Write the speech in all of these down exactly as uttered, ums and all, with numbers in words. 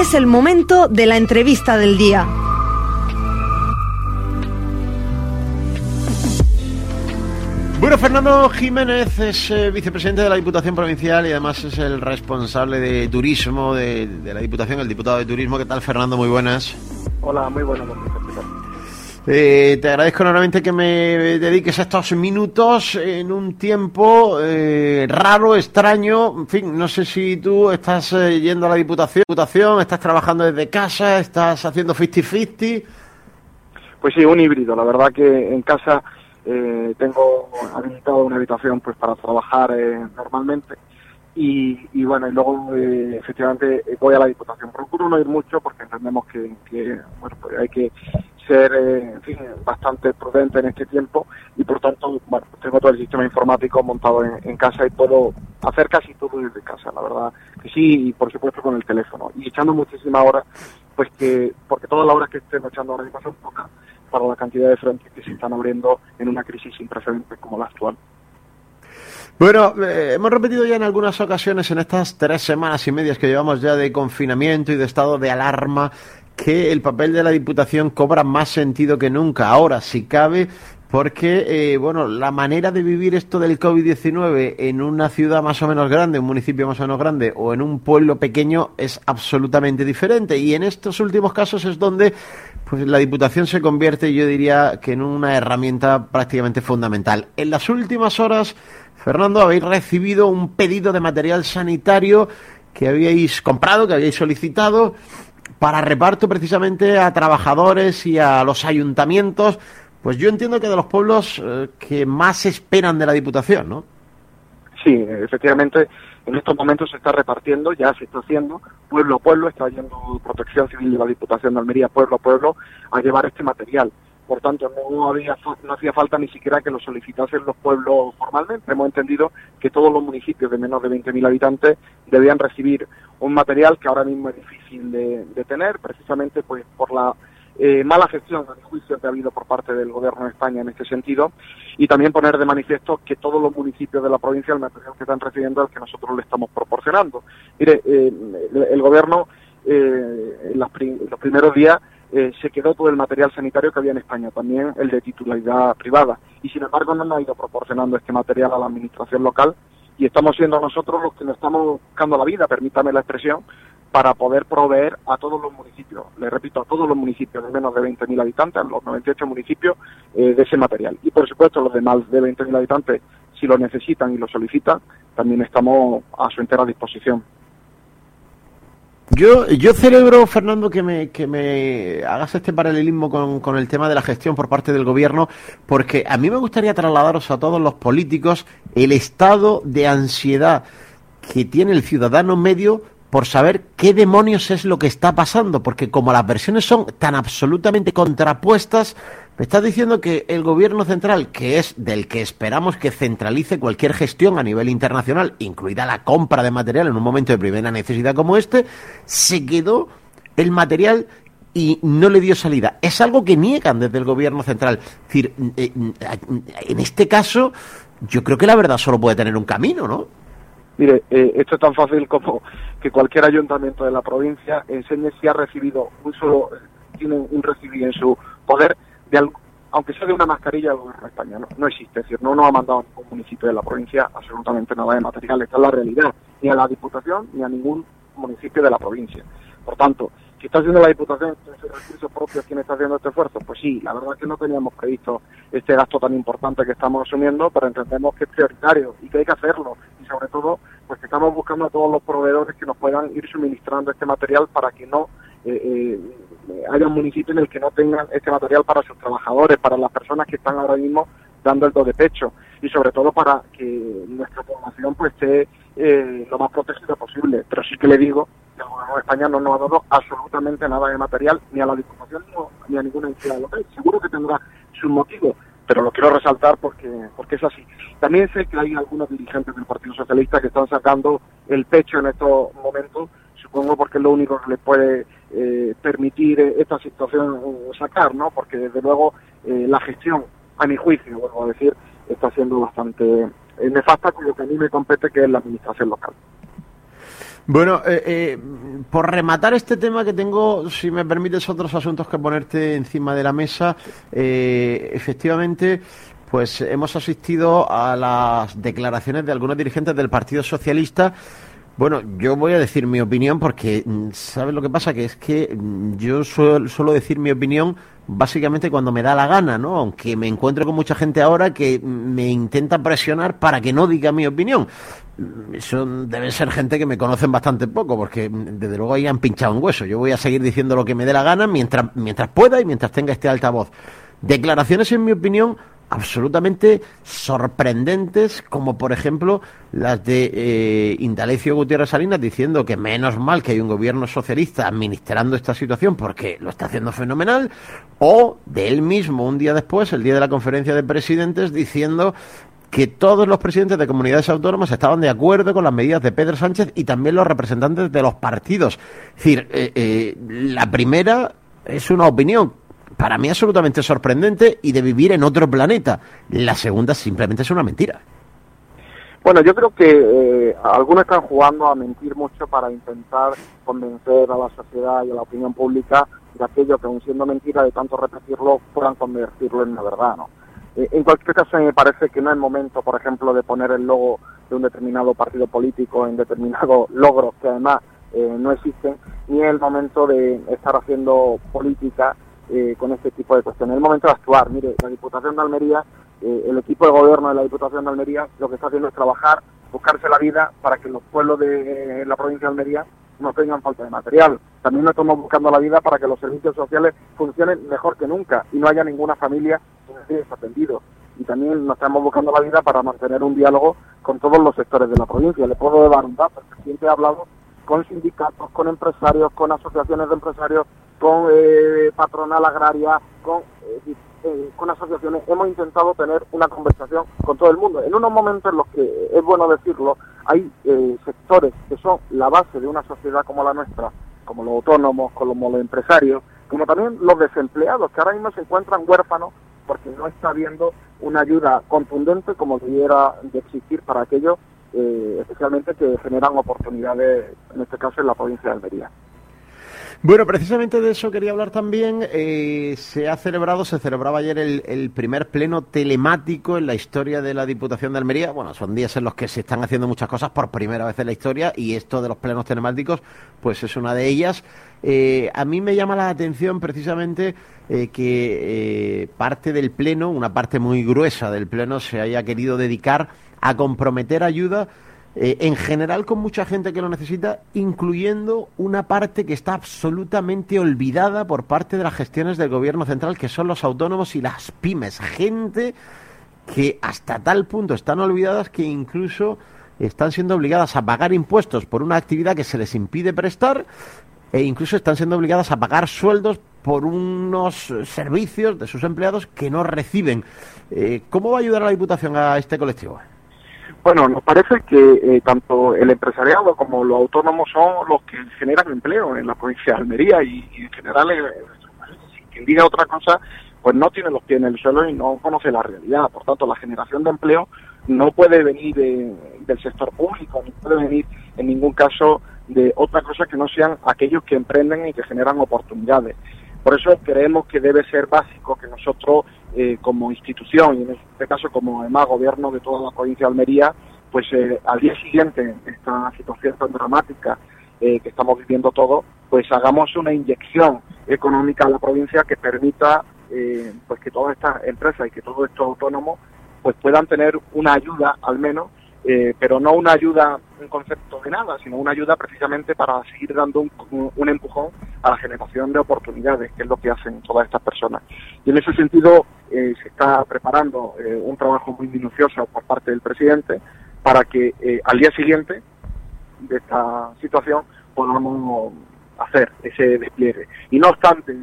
Es el momento de la entrevista del día. Bueno, Fernando Jiménez es eh, vicepresidente de la Diputación Provincial y además es el responsable de turismo de, de la Diputación, el diputado de Turismo. ¿Qué tal, Fernando? Muy buenas. Hola, muy buenas. Eh, te agradezco enormemente que me dediques estos minutos en un tiempo eh, raro, extraño. En fin, no sé si tú estás eh, yendo a la Diputación, Diputación, estás trabajando desde casa, estás haciendo cincuenta cincuenta. Pues sí, un híbrido. La verdad que en casa eh, tengo habilitado una habitación pues para trabajar eh, normalmente. Y, y bueno, y luego eh, efectivamente voy a la Diputación. Procuro no ir mucho porque entendemos que, que bueno, pues hay que ser eh, en fin, bastante prudente en este tiempo y por tanto, bueno, tengo todo el sistema informático montado en, en casa y puedo hacer casi todo desde casa, la verdad que sí, y por supuesto con el teléfono. Y echando muchísimas horas, pues que, porque todas las horas que estén echando ahora mismo son pocas para la cantidad de frentes que se están abriendo en una crisis sin precedentes como la actual. Bueno, eh, hemos repetido ya en algunas ocasiones en estas tres semanas y medias que llevamos ya de confinamiento y de estado de alarma que el papel de la Diputación cobra más sentido que nunca, ahora si cabe, porque eh, bueno, la manera de vivir esto del COVID diecinueve en una ciudad más o menos grande, un municipio más o menos grande o en un pueblo pequeño es absolutamente diferente y en estos últimos casos es donde pues la Diputación se convierte, yo diría, que en una herramienta prácticamente fundamental. En las últimas horas, Fernando, habéis recibido un pedido de material sanitario que habíais comprado, que habíais solicitado para reparto precisamente a trabajadores y a los ayuntamientos, pues yo entiendo que de los pueblos eh, que más esperan de la Diputación, ¿no? Sí, efectivamente, en estos momentos se está repartiendo, ya se está haciendo, pueblo a pueblo, está yendo Protección Civil de la Diputación de Almería, pueblo a pueblo, a llevar este material. Por tanto, no había no hacía falta ni siquiera que lo solicitasen los pueblos formalmente. Hemos entendido que todos los municipios de menos de veinte mil habitantes debían recibir un material que ahora mismo es difícil de, de tener, precisamente pues por la eh, mala gestión, a mi juicio, que ha habido por parte del Gobierno de España en este sentido, y también poner de manifiesto que todos los municipios de la provincia el material que están recibiendo es el que nosotros le estamos proporcionando. Mire, eh, el, el Gobierno eh, en, las prim en los primeros días Eh, se quedó todo el material sanitario que había en España, también el de titularidad privada, y sin embargo no nos ha ido proporcionando este material a la administración local y estamos siendo nosotros los que nos estamos buscando la vida, permítame la expresión, para poder proveer a todos los municipios, le repito, a todos los municipios de menos de veinte mil habitantes, a los noventa y ocho municipios, eh, de ese material. Y por supuesto los de más de veinte mil habitantes, si lo necesitan y lo solicitan, también estamos a su entera disposición. Yo, yo celebro, Fernando, que me, que me hagas este paralelismo con, con el tema de la gestión por parte del Gobierno, porque a mí me gustaría trasladaros a todos los políticos el estado de ansiedad que tiene el ciudadano medio por saber qué demonios es lo que está pasando, porque como las versiones son tan absolutamente contrapuestas, me estás diciendo que el Gobierno central, que es del que esperamos que centralice cualquier gestión a nivel internacional, incluida la compra de material en un momento de primera necesidad como este, se quedó el material y no le dio salida. Es algo que niegan desde el Gobierno central. Es decir, en este caso, yo creo que la verdad solo puede tener un camino, ¿no? Mire, eh, esto es tan fácil como que cualquier ayuntamiento de la provincia enseñe si ha recibido un solo, tiene un recibido en su poder, de algo, aunque sea de una mascarilla del Gobierno de España. No, no existe, es decir, no nos ha mandado a ningún municipio de la provincia absolutamente nada de material. Esta es la realidad, ni a la Diputación ni a ningún municipio de la provincia. Por tanto, ¿qué está haciendo la Diputación? ¿Tiene recursos propios quien está haciendo este esfuerzo? Pues sí, la verdad es que no teníamos previsto este gasto tan importante que estamos asumiendo, pero entendemos que es prioritario y que hay que hacerlo. Y sobre todo, pues que estamos buscando a todos los proveedores que nos puedan ir suministrando este material para que no eh, eh, haya un municipio en el que no tengan este material para sus trabajadores, para las personas que están ahora mismo dando el do de pecho y sobre todo para que nuestra población pues esté eh, lo más protegida posible. Pero sí que le digo que el Gobierno de España no nos ha dado absolutamente nada de material, ni a la Diputación ni a ninguna entidad local. Seguro que tendrá sus motivos, pero lo quiero resaltar porque porque es así. También sé que hay algunos dirigentes del Partido Socialista que están sacando el pecho en estos momentos, supongo porque es lo único que les puede eh, permitir esta situación eh, sacar, ¿no? Porque desde luego eh, la gestión, a mi juicio, vuelvo a decir, está siendo bastante eh, nefasta con lo que a mí me compete, que es la administración local. Bueno, eh, eh, por rematar este tema que tengo, si me permites otros asuntos que ponerte encima de la mesa, eh, efectivamente, pues hemos asistido a las declaraciones de algunos dirigentes del Partido Socialista. Bueno, yo voy a decir mi opinión porque, ¿sabes lo que pasa? Que es que yo suelo, suelo decir mi opinión básicamente cuando me da la gana, ¿no? Aunque me encuentro con mucha gente ahora que me intenta presionar para que no diga mi opinión. Eso debe ser gente que me conocen bastante poco, porque desde luego ahí han pinchado un hueso. Yo voy a seguir diciendo lo que me dé la gana mientras, mientras pueda y mientras tenga este altavoz. Declaraciones, en mi opinión, absolutamente sorprendentes, como por ejemplo las de eh, Indalecio Gutiérrez Salinas diciendo que menos mal que hay un gobierno socialista administrando esta situación porque lo está haciendo fenomenal, o de él mismo un día después, el día de la conferencia de presidentes, diciendo que todos los presidentes de comunidades autónomas estaban de acuerdo con las medidas de Pedro Sánchez y también los representantes de los partidos. Es decir, eh, eh, la primera es una opinión para mí absolutamente sorprendente y de vivir en otro planeta. La segunda simplemente es una mentira. Bueno, yo creo que eh, algunos están jugando a mentir mucho para intentar convencer a la sociedad y a la opinión pública de aquello que, aun siendo mentira, de tanto repetirlo, puedan convertirlo en una verdad, ¿no? Eh, en cualquier caso, me parece que no es momento, por ejemplo, de poner el logo de un determinado partido político en determinados logros que además eh, no existen, ni es el momento de estar haciendo política Eh, con este tipo de cuestiones. Es el momento de actuar. Mire, la Diputación de Almería, eh, el equipo de gobierno de la Diputación de Almería, lo que está haciendo es trabajar, buscarse la vida para que los pueblos de eh, la provincia de Almería no tengan falta de material. También nos estamos buscando la vida para que los servicios sociales funcionen mejor que nunca y no haya ninguna familia que esté desatendida. Y también nos estamos buscando la vida para mantener un diálogo con todos los sectores de la provincia. Le puedo dar un dato. El presidente ha hablado con sindicatos, con empresarios, con asociaciones de empresarios, con eh, patronal agraria, con, eh, eh, con asociaciones. Hemos intentado tener una conversación con todo el mundo. En unos momentos en los que, eh, es bueno decirlo, hay eh, sectores que son la base de una sociedad como la nuestra, como los autónomos, como los empresarios, como también los desempleados, que ahora mismo se encuentran huérfanos porque no está habiendo una ayuda contundente como debiera de existir para aquellos, eh, especialmente que generan oportunidades, en este caso en la provincia de Almería. Bueno, precisamente de eso quería hablar también. Eh, se ha celebrado, se celebraba ayer el, el primer pleno telemático en la historia de la Diputación de Almería. Bueno, son días en los que se están haciendo muchas cosas por primera vez en la historia y esto de los plenos telemáticos, pues es una de ellas. Eh, a mí me llama la atención precisamente eh, que eh, parte del pleno, una parte muy gruesa del pleno, se haya querido dedicar a comprometer ayuda Eh, en general con mucha gente que lo necesita, incluyendo una parte que está absolutamente olvidada por parte de las gestiones del gobierno central, que son los autónomos y las pymes. Gente que hasta tal punto están olvidadas que incluso están siendo obligadas a pagar impuestos por una actividad que se les impide prestar e incluso están siendo obligadas a pagar sueldos por unos servicios de sus empleados que no reciben. Eh, ¿Cómo va a ayudar a la Diputación a este colectivo? Bueno, nos parece que eh, tanto el empresariado como los autónomos son los que generan empleo en la provincia de Almería y, y en general, eh, si quien diga otra cosa, pues no tiene los pies en el suelo y no conoce la realidad. Por tanto, la generación de empleo no puede venir de, del sector público, no puede venir en ningún caso de otra cosa que no sean aquellos que emprenden y que generan oportunidades. Por eso creemos que debe ser básico que nosotros, eh, como institución, y en este caso como además gobierno de toda la provincia de Almería, pues eh, al día siguiente de esta situación tan dramática eh, que estamos viviendo todos, pues hagamos una inyección económica a la provincia que permita eh, pues que todas estas empresas y que todos estos autónomos pues puedan tener una ayuda al menos, eh, pero no una ayuda en concepto de nada, sino una ayuda precisamente para seguir dando un, un empujón a la generación de oportunidades, que es lo que hacen todas estas personas. Y en ese sentido eh, se está preparando eh, un trabajo muy minucioso por parte del presidente para que eh, al día siguiente de esta situación podamos hacer ese despliegue. Y no obstante,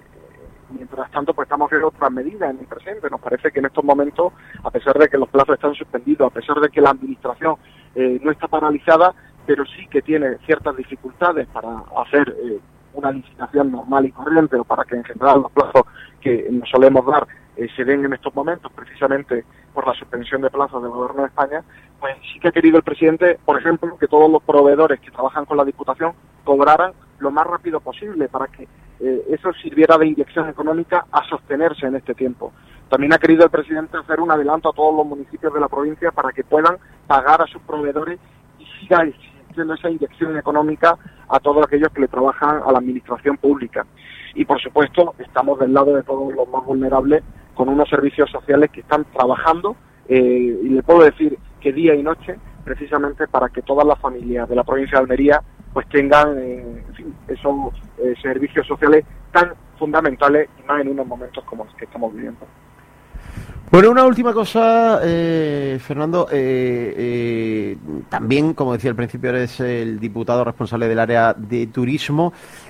mientras tanto, pues estamos viendo otras medidas en el presente. Nos parece que en estos momentos, a pesar de que los plazos están suspendidos, a pesar de que la administración eh, no está paralizada, pero sí que tiene ciertas dificultades para hacer eh, una licitación normal y corriente, o para que en general los plazos que nos solemos dar eh, se den en estos momentos, precisamente por la suspensión de plazas del Gobierno de España, pues sí que ha querido el presidente, por ejemplo, que todos los proveedores que trabajan con la Diputación cobraran lo más rápido posible para que eh, eso sirviera de inyección económica a sostenerse en este tiempo. También ha querido el presidente hacer un adelanto a todos los municipios de la provincia para que puedan pagar a sus proveedores y siga existiendo esa inyección económica a todos aquellos que le trabajan a la administración pública. Y por supuesto estamos del lado de todos los más vulnerables con unos servicios sociales que están trabajando eh, y le puedo decir que día y noche precisamente para que todas las familias de la provincia de Almería pues tengan eh, en fin, esos eh, servicios sociales tan fundamentales y más en unos momentos como los que estamos viviendo. Bueno, una última cosa, eh, Fernando, eh, eh, también, como decía al principio, eres el diputado responsable del área de turismo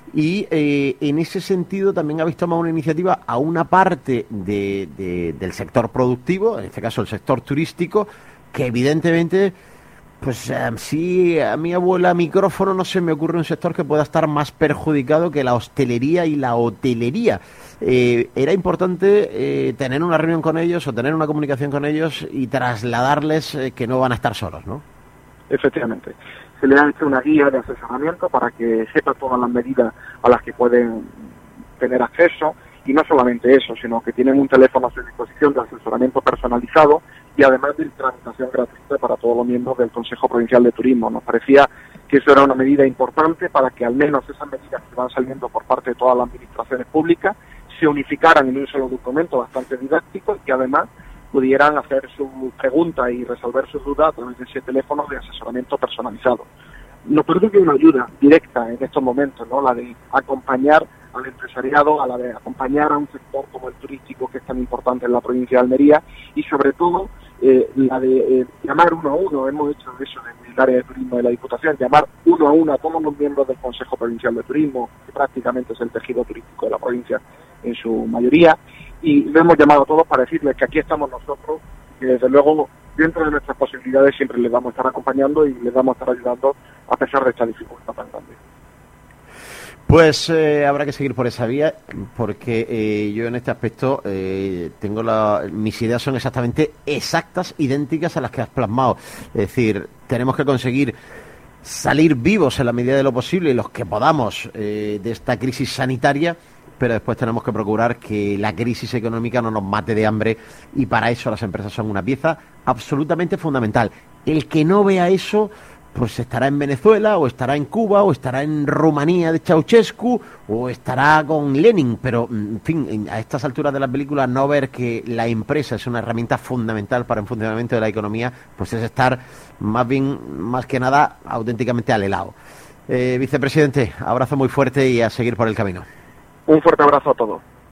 y eh, en ese sentido también habéis tomado una iniciativa a una parte de, de, del sector productivo, en este caso el sector turístico, que evidentemente, pues eh, si a mi abuela micrófono no se me ocurre un sector que pueda estar más perjudicado que la hostelería y la hotelería. Eh, era importante eh, tener una reunión con ellos o tener una comunicación con ellos y trasladarles eh, que no van a estar solos, ¿no? Efectivamente. Se le ha hecho una guía de asesoramiento para que sepa todas las medidas a las que pueden tener acceso y no solamente eso, sino que tienen un teléfono a su disposición de asesoramiento personalizado y además de tramitación gratuita para todos los miembros del Consejo Provincial de Turismo. Nos parecía que eso era una medida importante para que al menos esas medidas que van saliendo por parte de todas las administraciones públicas se unificaran en un solo documento bastante didáctico y que además pudieran hacer sus preguntas y resolver sus dudas a través de ese teléfono de asesoramiento personalizado. Nos parece que hay una ayuda directa en estos momentos, ¿no? La de acompañar al empresariado, a la de acompañar a un sector como el turístico que es tan importante en la provincia de Almería y sobre todo eh, la de eh, llamar uno a uno. Hemos hecho eso en el área de turismo de la Diputación, llamar uno a uno a todos los miembros del Consejo Provincial de Turismo, que prácticamente es el tejido turístico de la provincia en su mayoría, y lo hemos llamado a todos para decirles que aquí estamos nosotros, que desde luego dentro de nuestras posibilidades siempre les vamos a estar acompañando y les vamos a estar ayudando a pesar de esta dificultad tan grande. Pues eh, habrá que seguir por esa vía porque eh, yo en este aspecto eh, tengo la, mis ideas son exactamente exactas, idénticas a las que has plasmado. Es decir, tenemos que conseguir salir vivos en la medida de lo posible y los que podamos eh, de esta crisis sanitaria, pero después tenemos que procurar que la crisis económica no nos mate de hambre y para eso las empresas son una pieza absolutamente fundamental. El que no vea eso, pues estará en Venezuela, o estará en Cuba, o estará en Rumanía de Ceausescu, o estará con Lenin, pero, en fin, a estas alturas de la película no ver que la empresa es una herramienta fundamental para el funcionamiento de la economía, pues es estar más bien, más que nada, auténticamente al helado. Eh, vicepresidente, abrazo muy fuerte y a seguir por el camino. Un fuerte abrazo a todos.